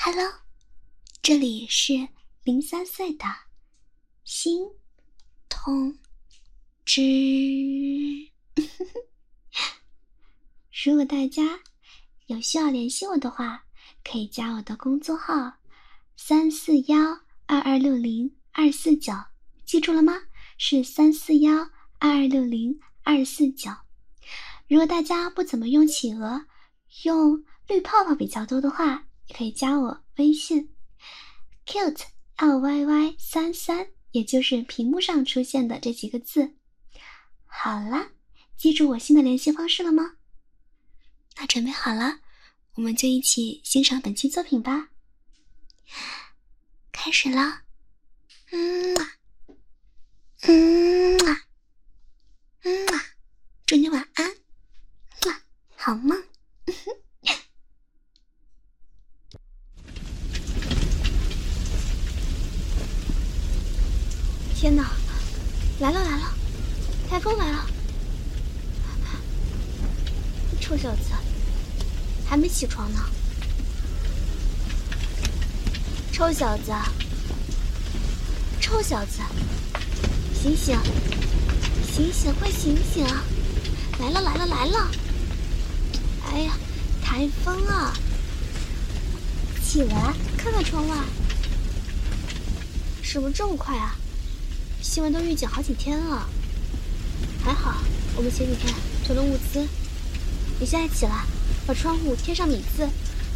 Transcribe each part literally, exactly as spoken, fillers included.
Hello， 这里是零三岁的心通知。如果大家有需要联系我的话，可以加我的工作号三四幺二二六零二四九，记住了吗？是三四幺二二六零二四九。如果大家不怎么用企鹅，用绿泡泡比较多的话，也可以加我微信 cute l y y 三三，也就是屏幕上出现的这几个字。好了，记住我新的联系方式了吗？那准备好了，我们就一起欣赏本期作品吧。开始了。嗯啊嗯啊嗯啊，祝你晚安，啊，好梦。天哪，来了来了，台风来了！臭小子，还没起床呢。臭小子，臭小子，醒醒，醒醒，快醒醒啊！来了来了来了！哎呀，台风啊！起来，看看窗外。什么这么快啊？新闻都预警好几天了。还好我们前几天囤了物资。你现在起来，把窗户贴上米字。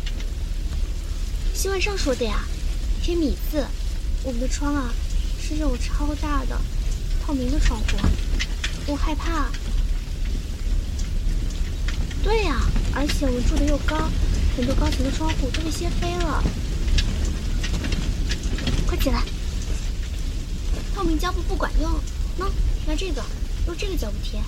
新闻上说的呀，贴米字。我们的窗啊，是这种超大的透明的窗户，我害怕。对呀，而且我们住的又高，很多高层的窗户都被掀飞了。快起来！透明胶布不管用，喏，拿这个，用这个胶布贴。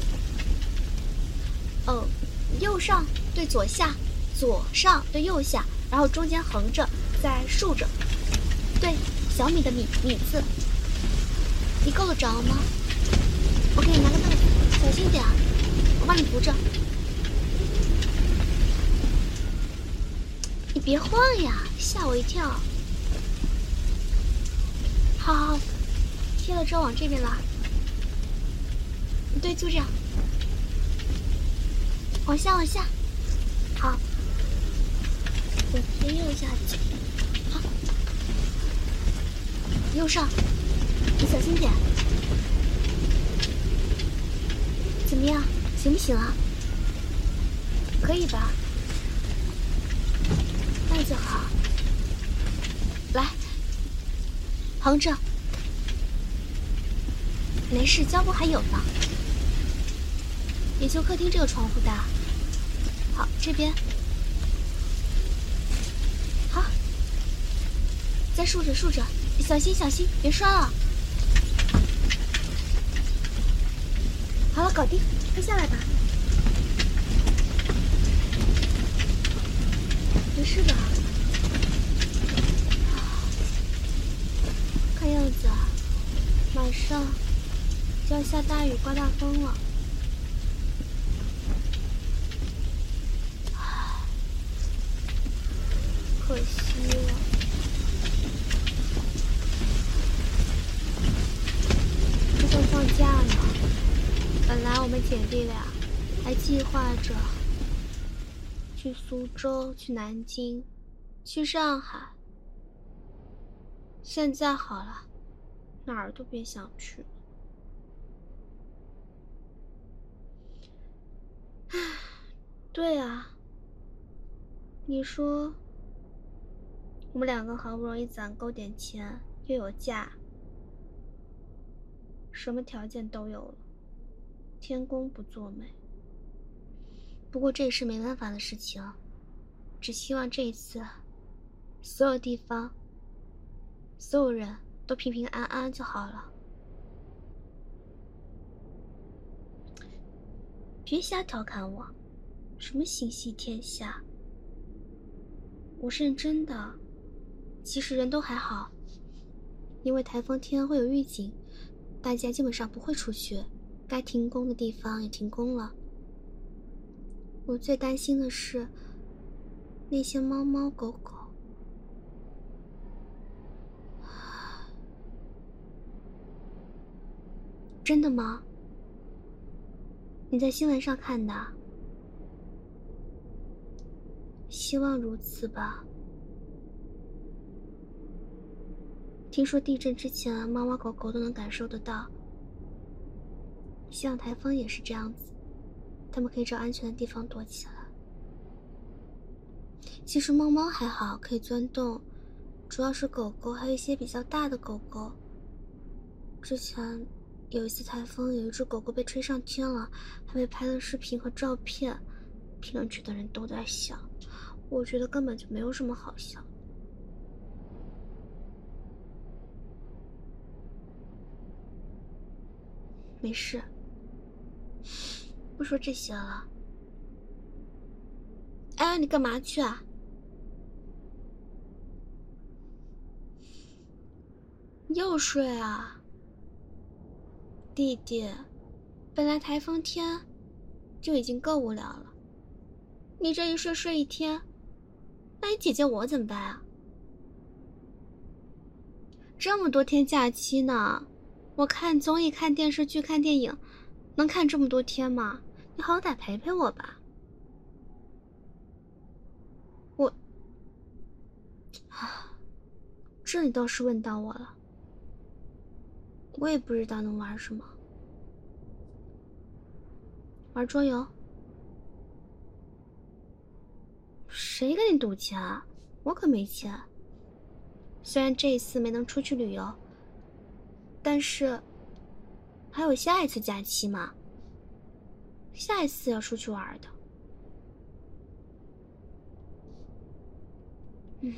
哦，右上对左下，左上对右下，然后中间横着，再竖着。对，小米的米米字。你够得着吗？我给你拿个凳子，小心点啊，我帮你扶着。你别晃呀，吓我一跳。好好好，贴了之后往这边拉。对，就这样。往下，往下。好，我贴右下角。好，右上，你小心点。怎么样，行不行啊？可以吧？那就好。来，横着。没事，胶布还有呢。也就客厅这个窗户大。好，这边。好，再竖着竖着，小心小心，别摔了。好了，搞定，快下来吧。没事吧？看样子啊，马上就要下大雨、刮大风了。可惜了，这就放假呢。本来我们姐弟俩还计划着去苏州、去南京、去上海，现在好了，哪儿都别想去。唉，对啊，你说。我们两个好不容易攒够点钱，又有假，什么条件都有了，天公不作美。不过这也是没办法的事情，只希望这一次，所有地方，所有人都平平安安就好了。别瞎调侃我，什么心系天下，我是认真的。其实人都还好，因为台风天会有预警，大家基本上不会出去，该停工的地方也停工了。我最担心的是那些猫猫狗狗， 真的吗？你在新闻上看的？希望如此吧。听说地震之前，猫猫狗狗都能感受得到。希望台风也是这样子，它们可以找安全的地方躲起来。其实猫猫还好，可以钻洞，主要是狗狗，还有一些比较大的狗狗。之前有一次台风，有一只狗狗被吹上天了，还被拍了视频和照片，评论区的人都在笑，我觉得根本就没有什么好笑。没事，不说这些了。哎，你干嘛去啊？又睡啊？弟弟，本来台风天就已经够无聊了，你这一睡睡一天，那你姐姐我怎么办啊？这么多天假期呢，我看综艺、看电视剧、看电影，能看这么多天吗？你好歹陪陪我吧。我，啊，这你倒是问到我了，我也不知道能玩什么。玩桌游？谁跟你赌钱啊？我可没钱。虽然这一次没能出去旅游，但是还有下一次假期嘛，下一次要出去玩的。嗯，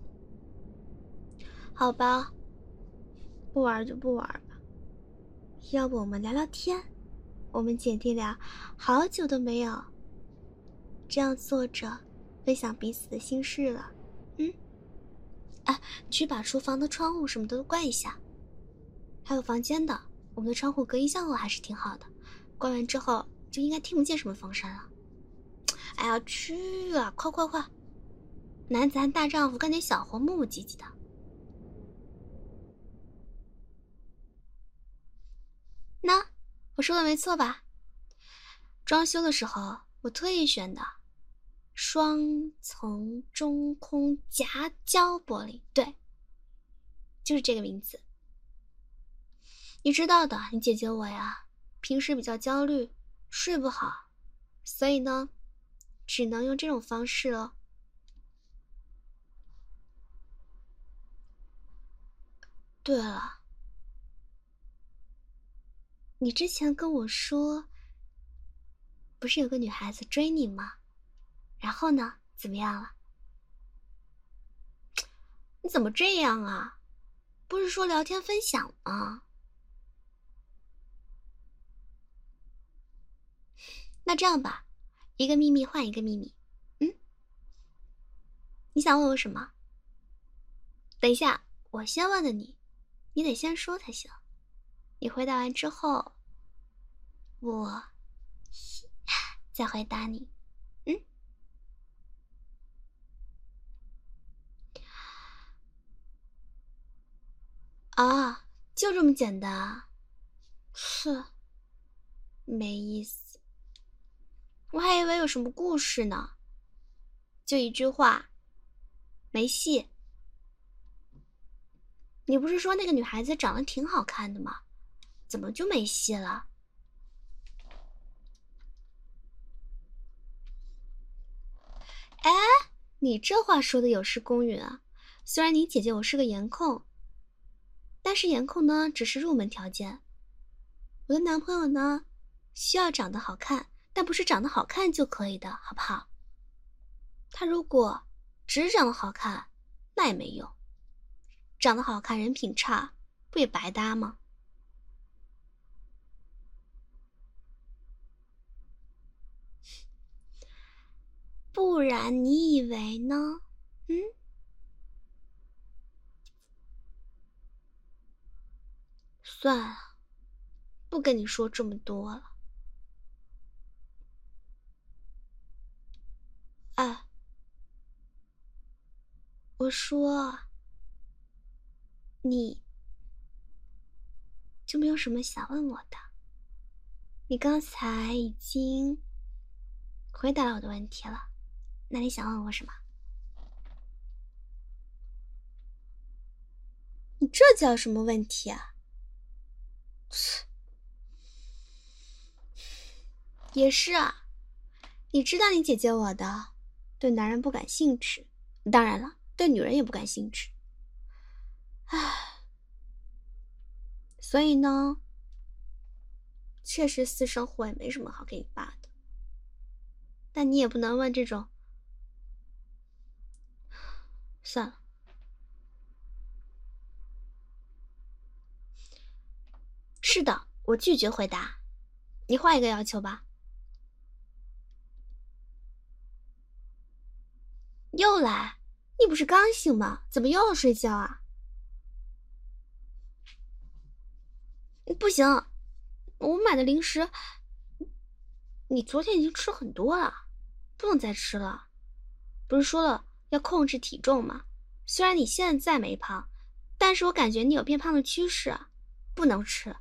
好吧，不玩就不玩吧。要不我们聊聊天？我们姐弟俩好久都没有这样坐着分享彼此的心事了。嗯，哎，去把厨房的窗户什么的都关一下，还有房间的，我们的窗户隔音效果还是挺好的，关完之后就应该听不见什么风声了。哎呀，去啊，快快快！男子汉大丈夫干点小活，磨磨唧唧的。那我说的没错吧？装修的时候我特意选的双层中空夹胶玻璃，对，就是这个名字。你知道的，你姐姐我呀，平时比较焦虑，睡不好，所以呢，只能用这种方式了。对了，你之前跟我说，不是有个女孩子追你吗？然后呢，怎么样了？你怎么这样啊？不是说聊天分享吗？那这样吧，一个秘密换一个秘密。嗯，你想问我什么？等一下，我先问的你，你得先说才行。你回答完之后，我再回答你。嗯，啊，就这么简单啊？是，没意思。我还以为有什么故事呢。就一句话，没戏。你不是说那个女孩子长得挺好看的吗？怎么就没戏了？哎，你这话说的有失公允啊！虽然你姐姐我是个颜控，但是颜控呢只是入门条件。我的男朋友呢，需要长得好看，但不是长得好看就可以的，好不好？他如果只长得好看，那也没用。长得好看人品差，不也白搭吗？不然你以为呢？嗯，算了，不跟你说这么多了。哎，我说，你就没有什么想问我的？你刚才已经回答了我的问题了，那你想问我什么？你这叫什么问题啊？也是啊，你知道你姐姐我的，对男人不感兴趣，当然了，对女人也不感兴趣。唉，所以呢，确实私生活也没什么好给你爸的。但你也不能问这种，算了。是的，我拒绝回答。你换一个要求吧。又来？你不是刚醒吗？怎么又要睡觉啊？不行，我买的零食，你昨天已经吃很多了，不能再吃了。不是说了要控制体重吗？虽然你现在没胖，但是我感觉你有变胖的趋势，不能吃。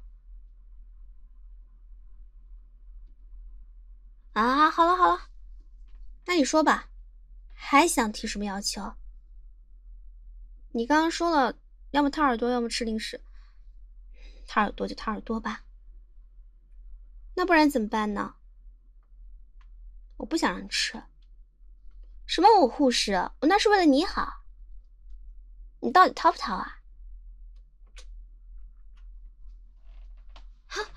啊，好了好了，那你说吧，还想提什么要求？你刚刚说了，要么掏耳朵，要么吃零食。掏耳朵就掏耳朵吧，那不然怎么办呢？我不想让你吃。什么我护士？我那是为了你好。你到底掏不掏啊？哈，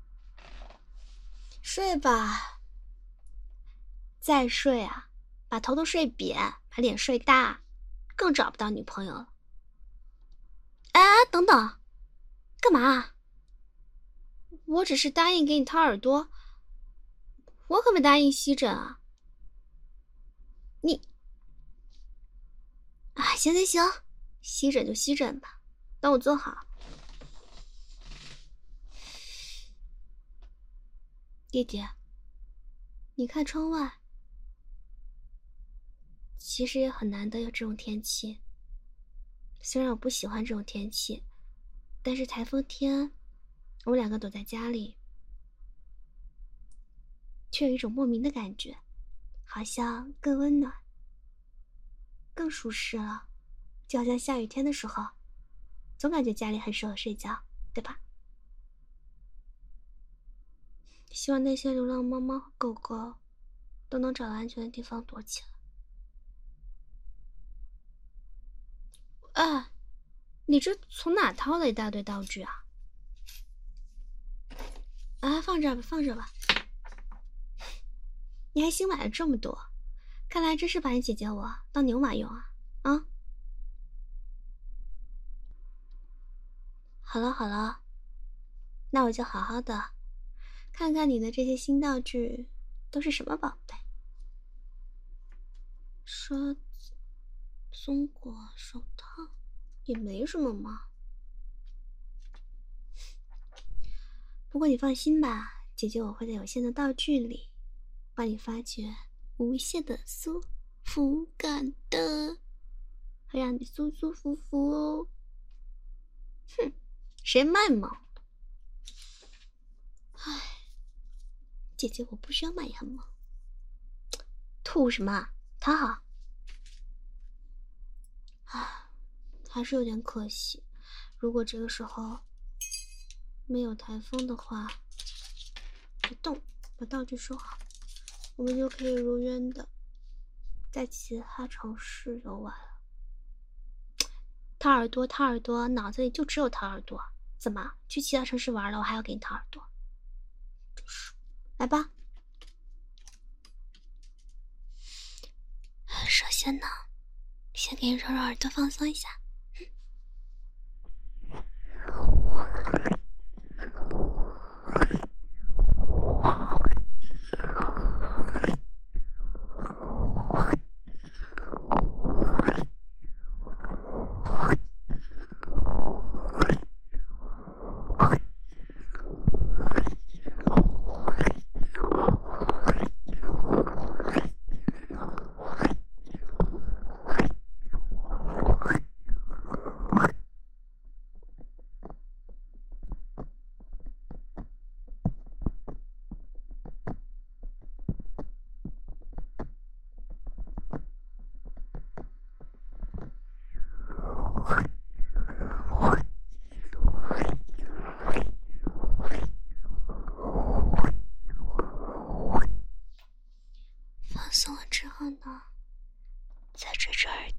睡吧。再睡啊，把头都睡扁，把脸睡大，更找不到女朋友了。哎，等等，干嘛？我只是答应给你掏耳朵，我可没答应吸枕啊。你，啊，行行行，吸枕就吸枕吧，等我坐好。弟弟，你看窗外，其实也很难得有这种天气。虽然我不喜欢这种天气，但是台风天，我们两个躲在家里，却有一种莫名的感觉，好像更温暖，更舒适了。就好像下雨天的时候，总感觉家里很适合睡觉，对吧？希望那些流浪猫猫和狗狗都能找到安全的地方躲起来。哎，你这从哪掏了一大堆道具啊？啊，放这儿吧，放这儿吧。你还新买了这么多，看来真是把你姐姐我当牛马用啊！啊，好了好了，那我就好好的看看你的这些新道具都是什么宝贝。刷子、松果、手套，也没什么嘛。不过你放心吧，姐姐我会在有限的道具里帮你发掘无限的舒服感的，会让你舒舒服服哦。哼，谁卖萌？唉，姐姐我不需要卖羊毛。吐什么？躺好。唉，还是有点可惜，如果这个时候没有台风的话，别动，把道具收好，我们就可以如愿的在其他城市游玩了。掏耳朵，掏耳朵，脑子里就只有掏耳朵。怎么去其他城市玩了，我还要给你掏耳朵？就是来吧。首先呢，先给你揉揉耳朵，放松一下。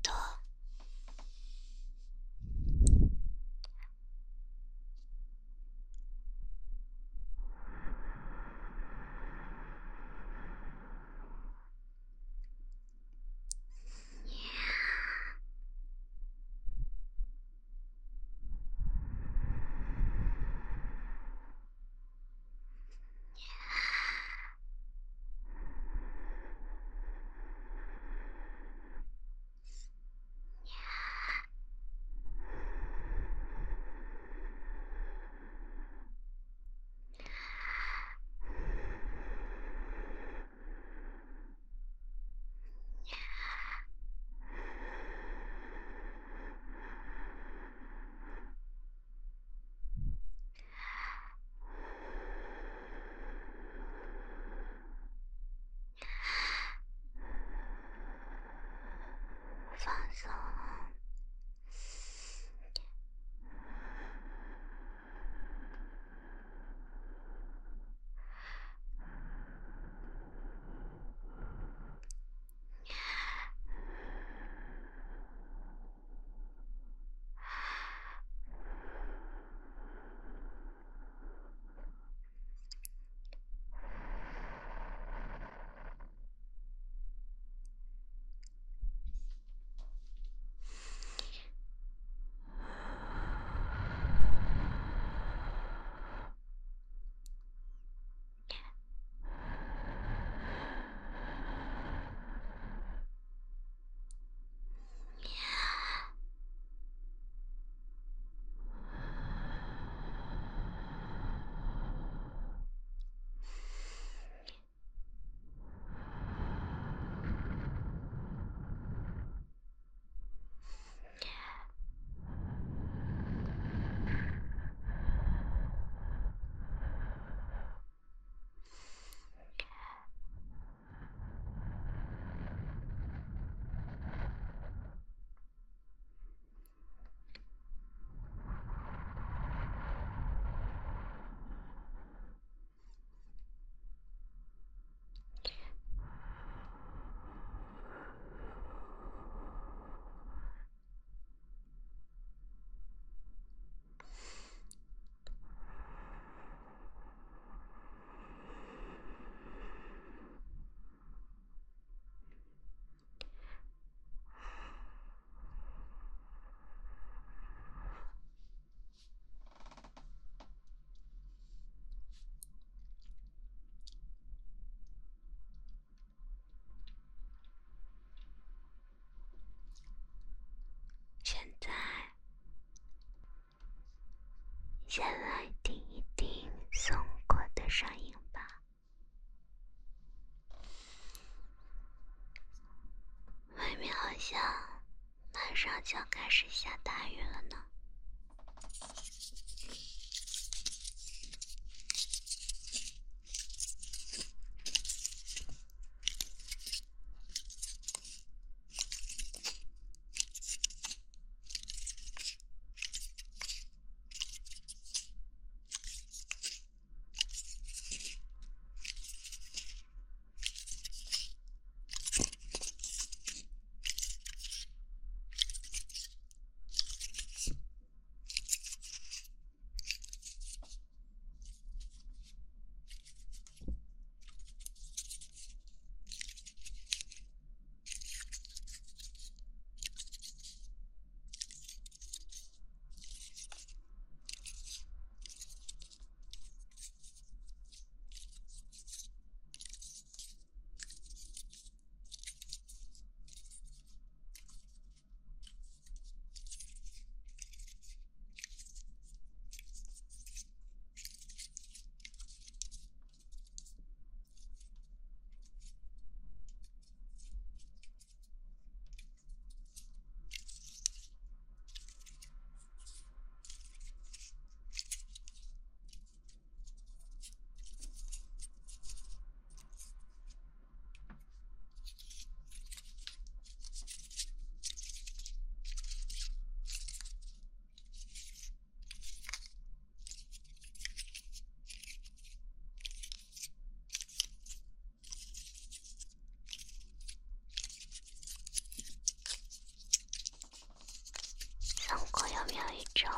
的。放松，现在，先来听一听松果的声音吧。外面好像马上就要开始下大雨了呢。 种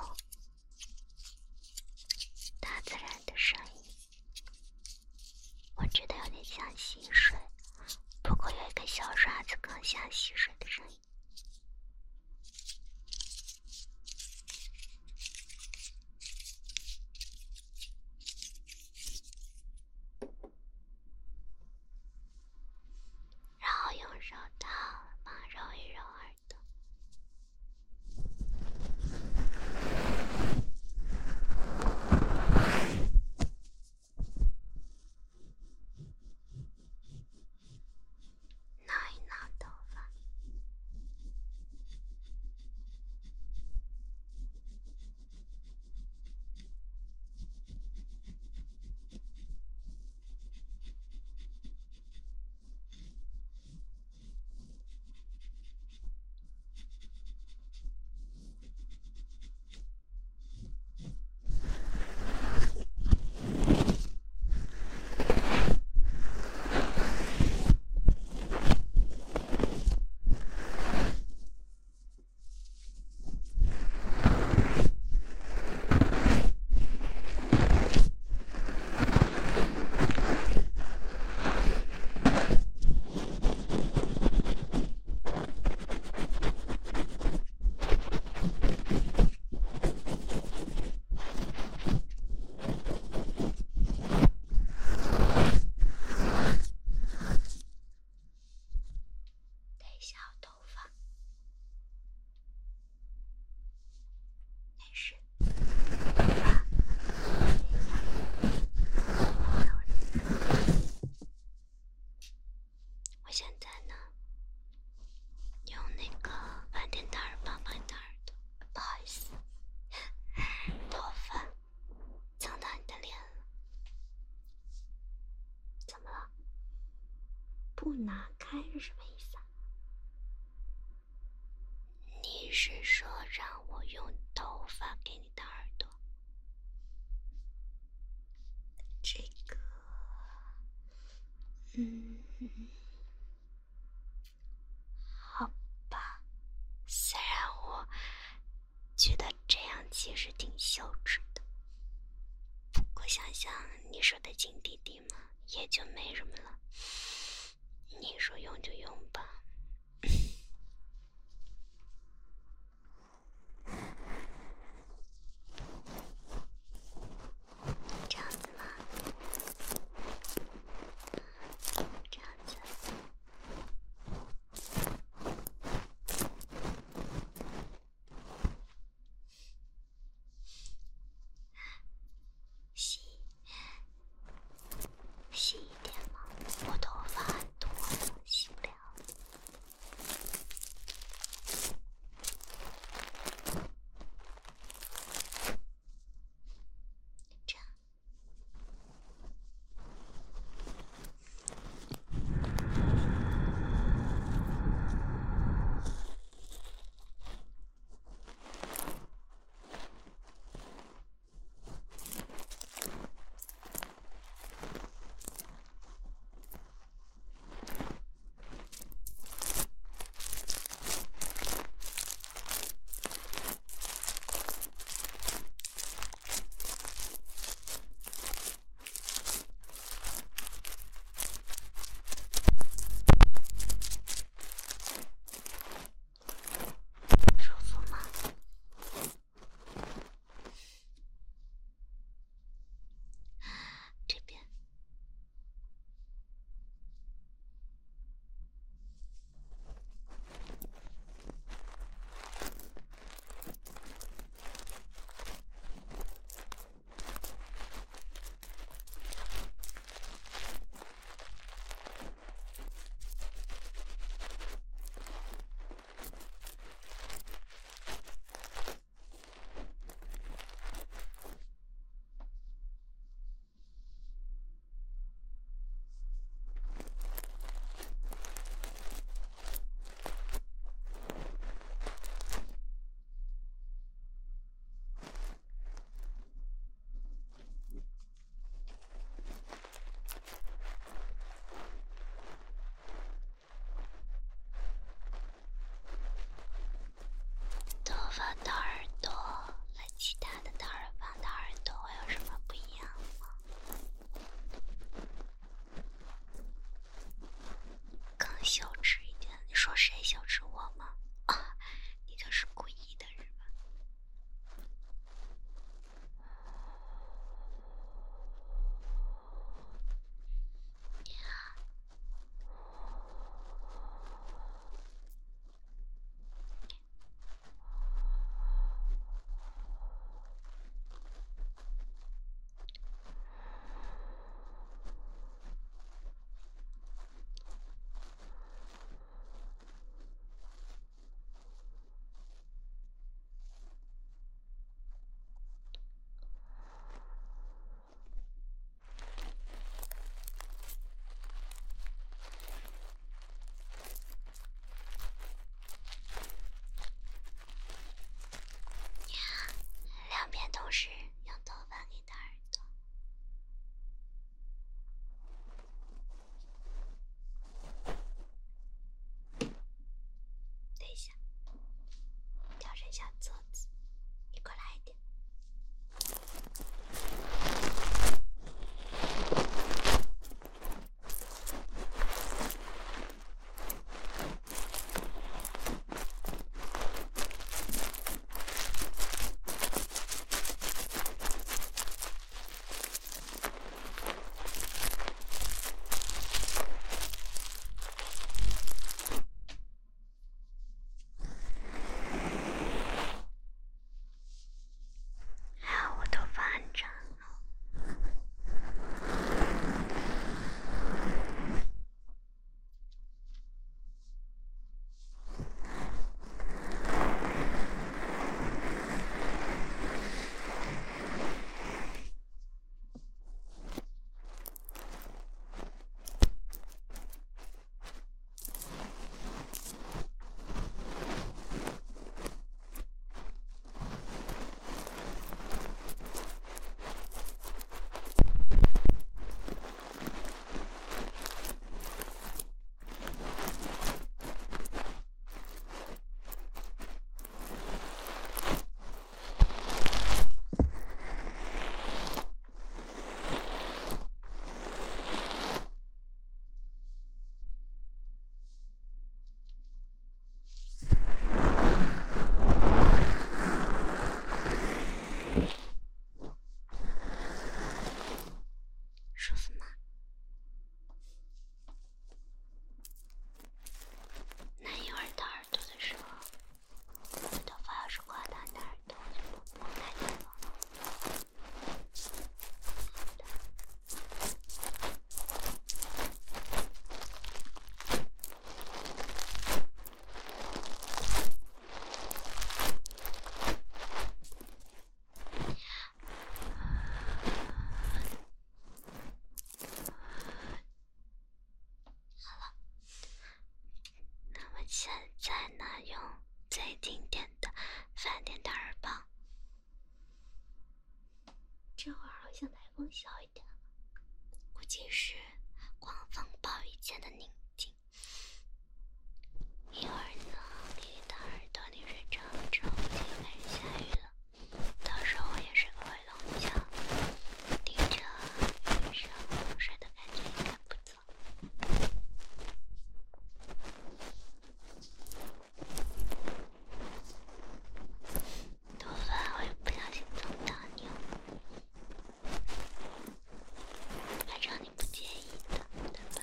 大自然的声音，我觉得有点像溪水，不过有一个小刷子更像溪水的声音。然后用手套帮揉一揉耳朵。挠一挠头发。我现在呢，用那个饭店的耳棒帮你的耳朵，不好意思，头发蹭到你的脸了，怎么了？不拿开是什么意思啊？你是说让我用头发给你的耳朵？这个，嗯。好吧，虽然我觉得这样其实挺羞耻的，不过想想你说的金弟弟嘛，也就没什么了。你说用就用吧。这样子吗？这样子。细细一点嘛，我头发很多，洗不了。 风小一点，估计是狂风暴雨前的宁静。一会儿呢，给你的耳朵里睡着了之后，就开始下雨了。到时候我也是个回笼觉，听着雨声，睡的感觉应该不错。头发我也不小心撞到你了，反正你不介意的，对吧？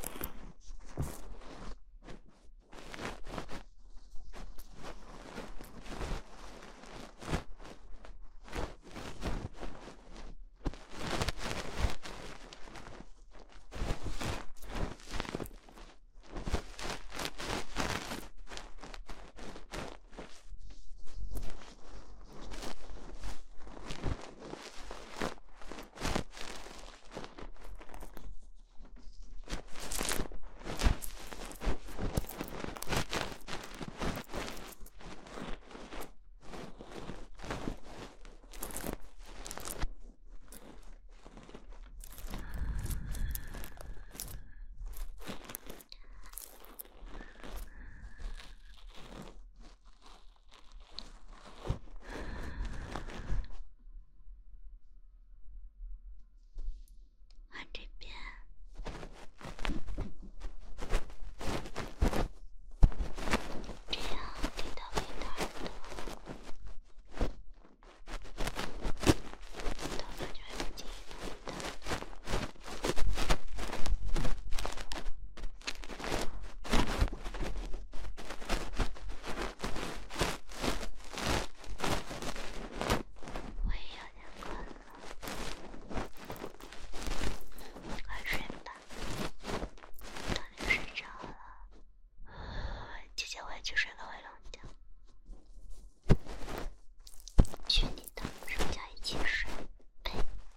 这边这样给到给到耳朵，头发就会不介意弄的。我也有点困了。快睡吧，等你睡着了，姐姐我也去睡个回笼觉。去你的，睡觉一起睡，呸！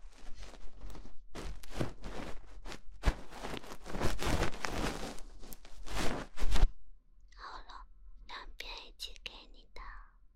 好了，两边一起给你的。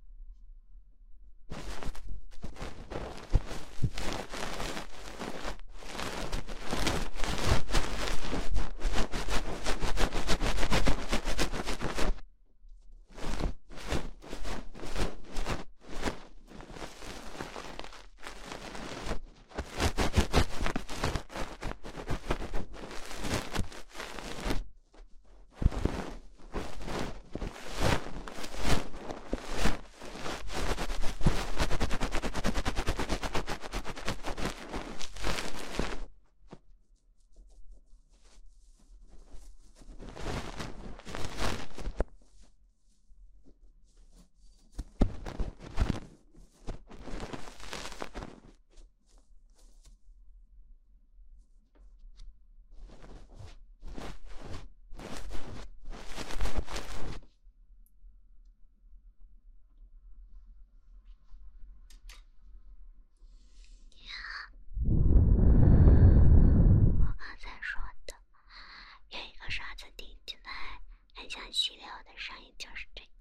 我刚才说的，有一个刷子顶起来，很像溪流的声音，就是这个。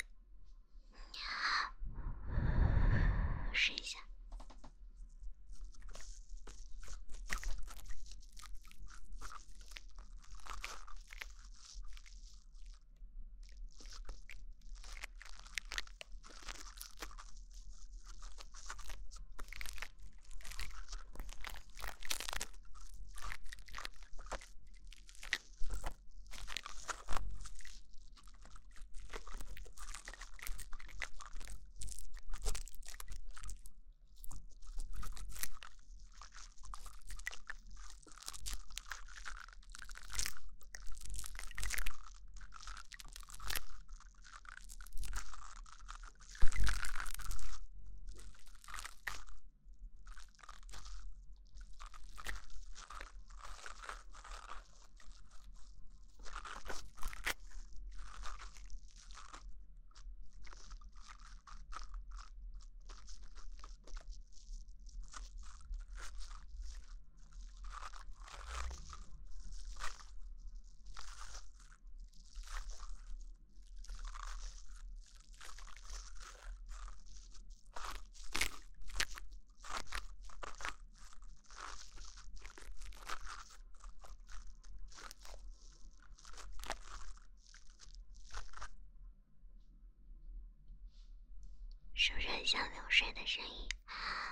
试一下。 是不是很像流水的声音？